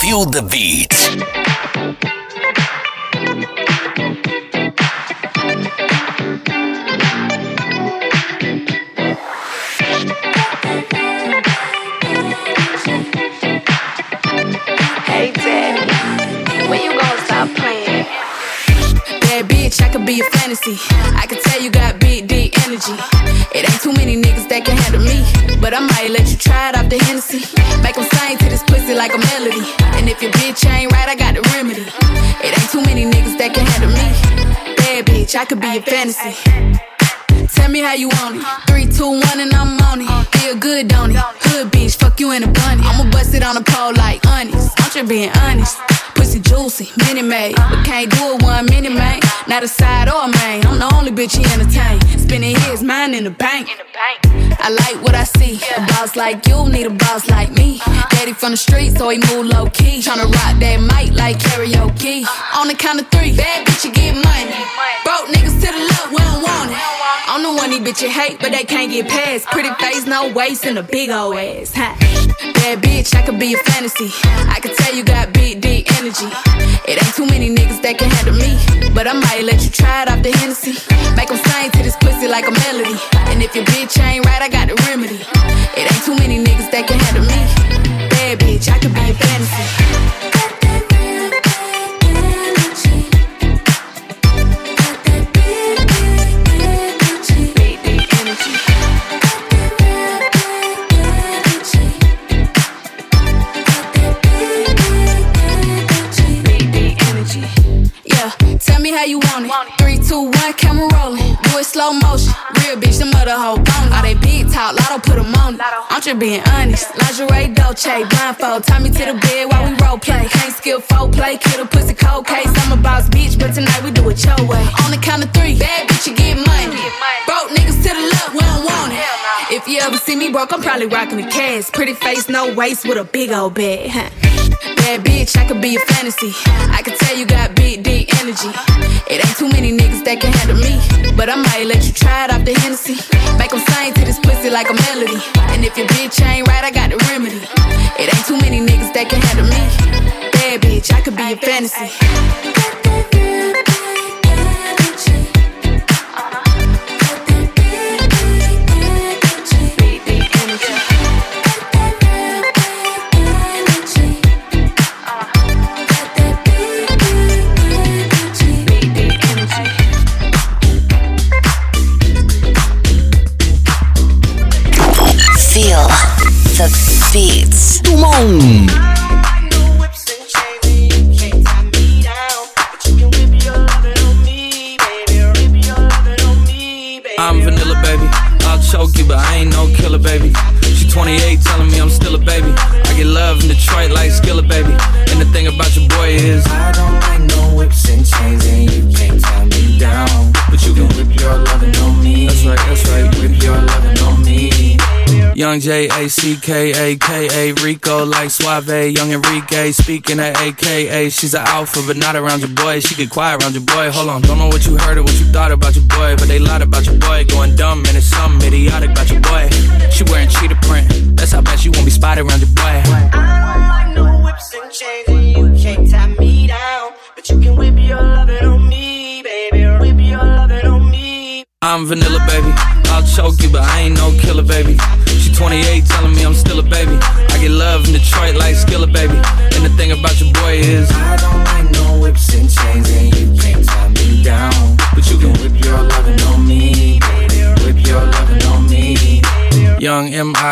Feel the beat. Hey daddy, when you gonna stop playing? Bad bitch, I could be a fantasy. I can tell you got big, deep energy. It ain't too many niggas that can handle me, but I might let you try it off the Hennessy. Make them sing to this pussy like a melody. And if your bitch ain't right, I got the remedy. It ain't too many niggas that can handle me. Bad bitch, I could be a fantasy. Tell me how you want it. 3, 2, 1 and I'm on it. Feel good, don't it? Hood bitch, fuck you in a bunny. I'ma bust it on the pole like honest. I'm just being honest. Pussy juicy, mini made, but can't do it 1 minute, man. Not a side or a main. I'm the only bitch he entertain. Spending his mind in the bank. I like what I see. A boss like you need a boss like me. Daddy from the street, so he move low key. Tryna rock that mic like karaoke. On the count of 3, bad bitch, you get money. Broke niggas to the left, we don't want it. I'm the one these bitches hate, but they can't get past. Pretty face, no waist, and a big old ass. Bad bitch, I could be a fantasy. I can tell you got big, deep energy. It ain't too many niggas that can handle me, but I might let you try it off the Hennessy. Make them sing to this pussy like a melody. And if your bitch ain't right, I got the remedy. It ain't too many niggas that can handle me. Bad bitch, I could be a fantasy. Tell me how you want it. 3, 2, 1, camera rolling. Do it slow motion. Real bitch, the mother hoe bone. All they big talk, lotto put them on it. I'm just being honest. Lingerie, Dolce, blindfold. Tie me to the bed while we role play. Can't skill folk play, kill the pussy cold case. I'm a boss bitch, but tonight we do it your way. On the count of 3, bad bitch, you get money. Broke niggas to the left, we don't want it. If you ever see me broke, I'm probably rocking the cash. Pretty face, no waist, with a big old bag. Bad bitch, I could be a fantasy. I can tell you got big, deep energy. It ain't too many niggas that can handle me, but I might let you try it off the Hennessy. Make them sing to this pussy like a melody. And if your bitch ain't right, I got the remedy. It ain't too many niggas that can handle me. Bad bitch, I could be a fantasy. Feel the beats. Tout le monde. I'm vanilla, baby. I'll choke you, but I ain't no killer, baby. She 28, telling me I'm still a baby. I get love in Detroit like Skilla, baby. And the thing about your boy is I don't like no whips and chains, and you can't tie me down. But you can whip your lovin' on me. That's right, that's right. Whip your lovin' on me. Young J-A-C-K-A-K-A, Rico like Suave, Young Enrique, speaking at AKA. She's an alpha, but not around your boy. She get quiet around your boy. Hold on, don't know what you heard or what you thought about your boy, but they lied about your boy. Going dumb, and it's something idiotic about your boy. She wearing cheetah print, that's how bad she won't be spotted around your boy. I don't like no whips and chains, and you can't tie me down. But you can whip your lovin' on me, baby. Whip your lovin' on me. I'm vanilla, baby. I'll choke you, but I ain't no killer, baby. She 28, telling me I'm still a baby. I get love in Detroit like Skilla, baby. And the thing about your boy is I don't like no whips and chains, and you can't tie me down. But you can whip your lovin' on me, baby. Whip your lovin' on me. Young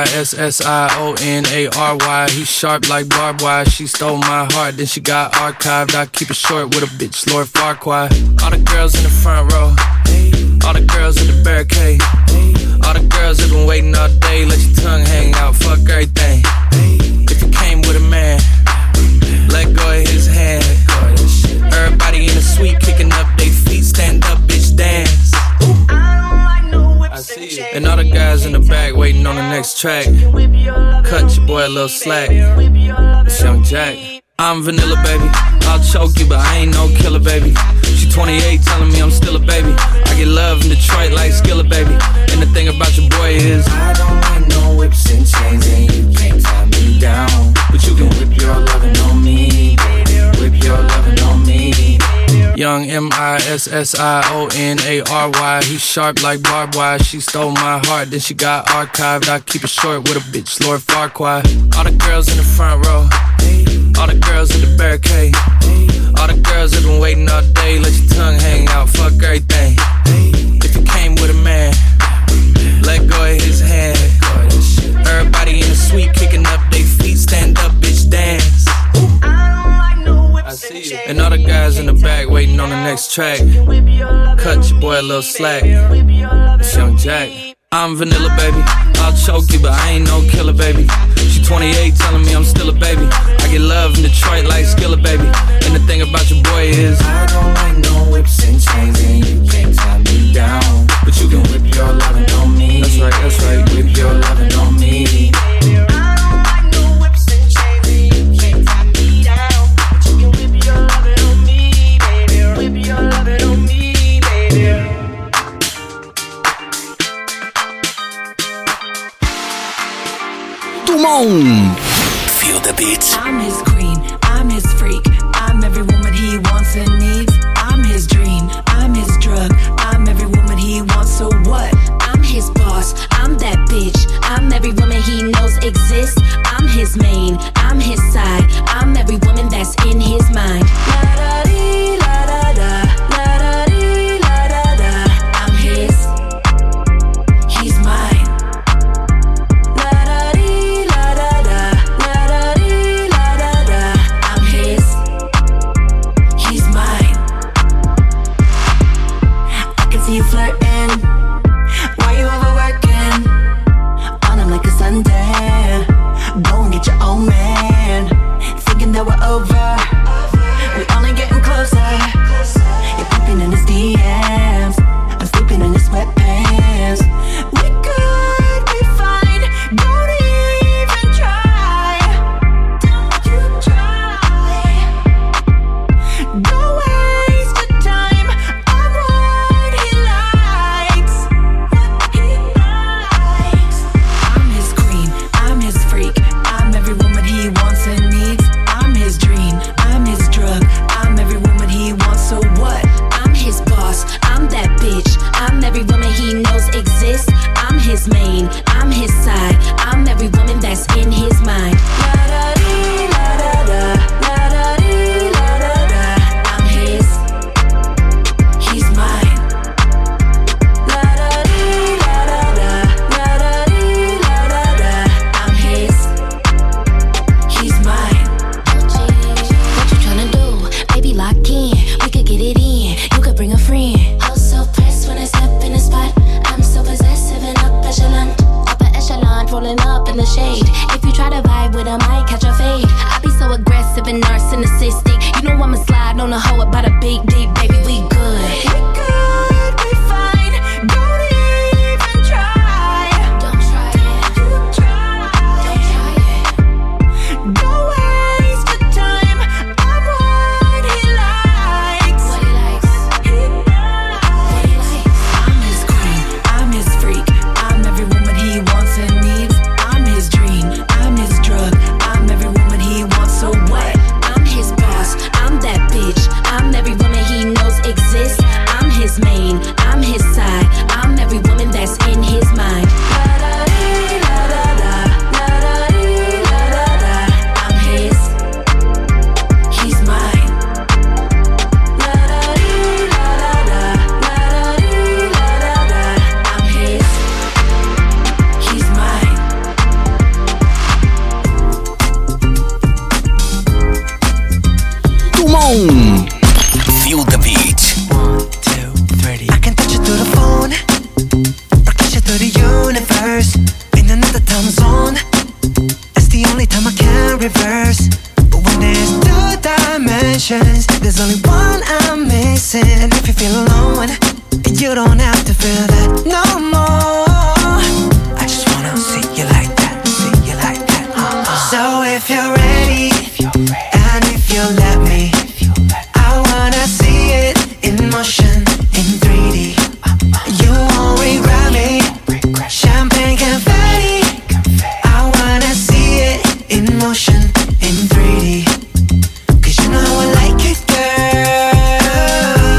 M-I-S-S-I-O-N-A-R-Y. He sharp like barbed wire. She stole my heart, then she got archived. I keep it short with a bitch, Lord Farquaad. All the girls in the front row, all the girls in the barricade, all the girls that been waiting all day. Let your tongue hang out, fuck everything. If you came with a man, let go of his hand. Everybody in the suite kicking up their feet. Stand up, bitch, dance. I see you. And all the guys in the back waiting on the next track. Cut your boy a little slack. It's Young Jack. I'm vanilla, baby. I'll choke you, but I ain't no killer, baby. She 28, telling me I'm still a baby. I get love in Detroit like Skilla, baby. And the thing about your boy is I don't like no whips and chains, and you can't tie me down. But you can whip your lovin' on me. young, MISSIONARY. He sharp like barbed wire. She stole my heart, then she got archived. I keep it short with a bitch, Lord Farquaad. All the girls in the front row, all the girls in the barricade, all the girls have been waiting all day. Let your tongue hang out, fuck everything. If you came with a man, let go of his hand. Everybody in the suite kicking up their feet. Stand up, bitch, dance. I see you. And all the guys in the back waiting on the next track. Cut your boy a little slack. It's Young Jack. I'm vanilla, baby. I'll choke you, but I ain't no killer, baby. She 28, telling me I'm still a baby. I get love in Detroit like Skilla, baby. And the thing about your boy is I don't like no whips and chains, and you can't tie me down. But you can whip your lovin' on me. That's right, that's right. Whip your lovin' on me. Feel the beats. I'm his queen, I'm his freak, I'm every woman he wants and needs. I'm his dream, I'm his drug, I'm every woman he wants, so what? I'm his boss, I'm that bitch, I'm every woman he knows exists. I'm his main, I'm his side, I'm every woman that's in his mind. La-da-dee, la-da-da, la-da-dee, la-da-da. I'm his, he's mine. You flirting, why you overworking on him like a Sunday? Go and get your own man. Thinking that we're over, we only getting closer. You're creeping in his DMs, I'm sleeping in his sweatpants. We could be fine, don't even try. Don't you try. Don't waste your time. I'm what he likes, what he likes. I'm his queen, I'm his freak, I'm every woman he wants and needs. I'm his dream, I'm his drug, I'm every woman he wants, so what? I'm his boss, I'm that bitch, I'm every woman he knows exists. I'm his main, I'm his side, I'm every woman that's in his mind. La-da-dee, la-da-da, la-da-dee, la-da-da. I'm his, he's mine. La-da-dee, la-da-da, la-da-dee, la-da-da. I'm his, he's mine. What you tryna do? Baby, lock in, we could get it in. You could bring a friend. I'm so pressed when I step in the spot. I'm so possessive and upper echelon, rolling up in the shade. If you try to vibe with, I might catch a fade. I be so aggressive and narcissistic. You know I'ma slide on a hoe about a big deep, baby, we good. We could be fine, don't even try. Don't try it. You try. Don't try it. Don't waste your time. I'm what he likes. What he likes. What he likes. I'm his queen, I'm his freak, I'm every woman he wants and needs. I'm his dream, I'm his drug, I'm every woman he wants, so what? I'm his boss, I'm that bitch, I'm every woman he knows exists. I'm his main, I'm his side, I'm every woman that's in his mind. La-da-dee, la-da-da, la-da-dee, la-da-da. I'm his, he's mine. La-da-dee, la-da-da, la-da-dee, la-da-da. I'm his, he's mine. Feel the beat. 1, 2, 3. I can touch you through the phone, or kiss you through the universe. In another time zone, it's the only time I can reverse. But when there's 2 dimensions, there's only one I'm missing. And if you feel alone, you don't have to feel that no more. I just wanna see you like that, see you like that. So if you're ready, and if you let me, I wanna see it in motion, in 3D. You won't regret me. Champagne confetti. I wanna see it in motion, in 3D. 'Cause you know I like it, girl.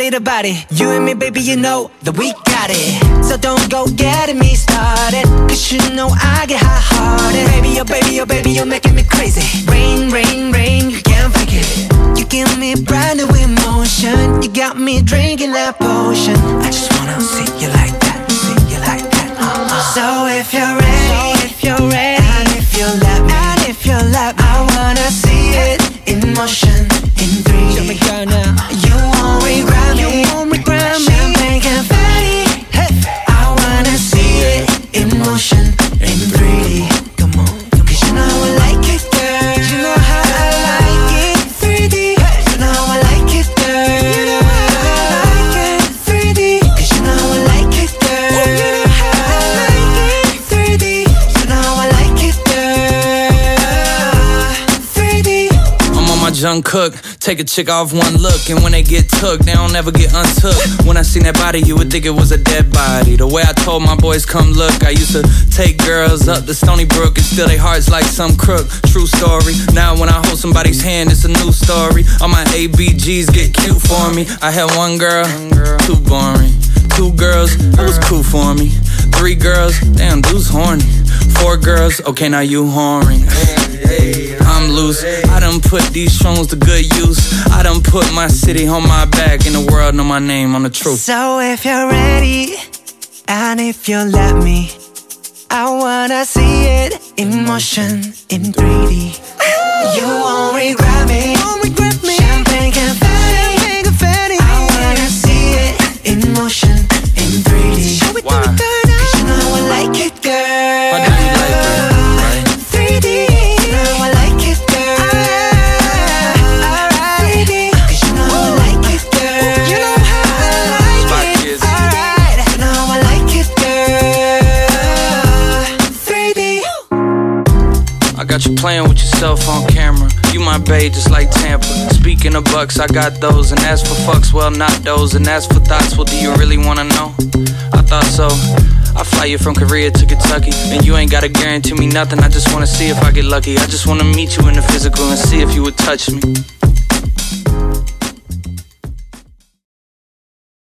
body to body. You and me, baby, you know that we got it. So don't go getting me started, cause you know I get hot-hearted. Baby, oh baby, oh baby, you're making me crazy. Rain, rain, rain, you can't fake it. You give me brand new emotion. You got me drinking that potion. I just wanna see you like that, see you like that. So if you're ready, and if you let me, I wanna see it in motion, in 3D. Show me girl now. You won't regret me. Champagne confetti. Hey. I wanna see it in motion, in 3D. Come on, cause you know I like it, girl. You know how I like it, 3D. Hey. You know I like it, girl. You know how I like it, 3D. Cause you know I like it, girl. You know how I like it, 3D. You know I like it, girl. 3D. I'm on my junk cook. Take a chick off one look, and when they get took, they don't ever get untook. When I seen that body, you would think it was a dead body. The way I told my boys, come look, I used to take girls up to Stony Brook and steal their hearts like some crook. True story. Now when I hold somebody's hand, it's a new story. All my ABGs get cute for me. I had one girl, too boring. 2 girls, that was cool for me. 3 girls, damn, dude's horny. 4 girls, okay, now you whoring. I'm loose, I done put these songs to good use. I done put my city on my back, and the world know my name on the truth. So if you're ready, and if you let me, I wanna see it in motion, in 3D. You won't regret me. Champagne confetti. I wanna see it in motion, in 3D. Show it to me, girl. Cause you know I like it, girl. I know you like it, right? 3D. You know I like it, girl. Alright. 3D. Cause you know I like it, girl. You know how I like it. Alright. You know I like it, girl. 3D. I got you playing with yourself on camera. You my bae just like Tampa. Speaking of bucks, I got those. And as for fucks, well, not those. And as for thoughts, well, do you really wanna know? I thought so. I fly you from Korea to Kentucky, and you ain't gotta guarantee me nothing. I just wanna see if I get lucky. I just wanna meet you in the physical and see if you would touch me.